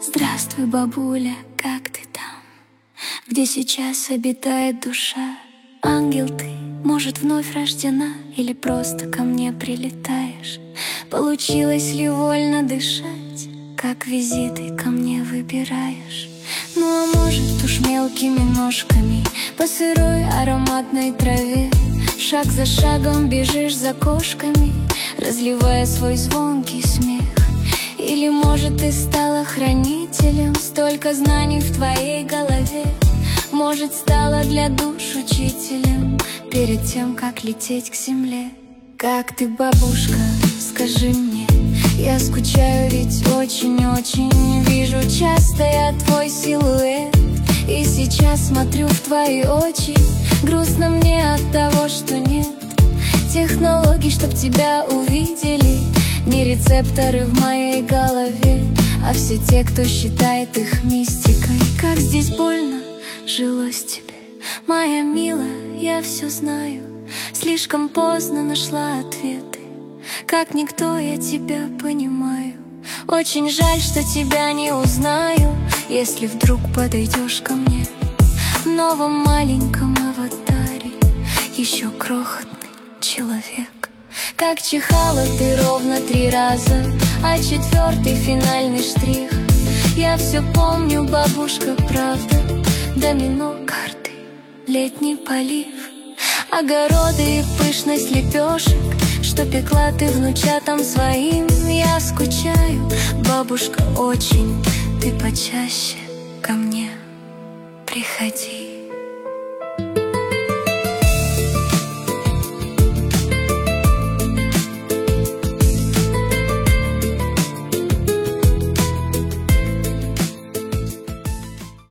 Здравствуй, бабуля, как ты там? Где сейчас обитает душа? Ангел ты, может, вновь рождена, или просто ко мне прилетаешь? Получилось ли вольно дышать, как визиты ко мне выбираешь? Ну а может уж мелкими ножками по сырой ароматной траве шаг за шагом бежишь за кошками, разливая свой звонкий смех? Или, может, ты стала хранителем столько знаний в твоей голове? Может, стала для душ учителем перед тем, как лететь к земле? Как ты, бабушка, скажи мне, я скучаю, ведь очень-очень вижу часто я твой силуэт. И сейчас смотрю в твои очи, грустно мне от того, что нет технологий, чтоб тебя увидели. Не рецепторы в моей голове, а все те, кто считает их мистикой. Как здесь больно жилось тебе, моя милая, я все знаю. Слишком поздно нашла ответы, как никто я тебя понимаю. Очень жаль, что тебя не узнаю, если вдруг подойдешь ко мне в новом маленьком аватаре, еще крохотный человек. Как чихала ты ровно 3 раза, а 4-й финальный штрих. Я все помню, бабушка, правда. Домино, карты, летний полив, огороды и пышность лепешек, что пекла ты внучатам своим. Я скучаю, бабушка, очень. Ты почаще ко мне приходи.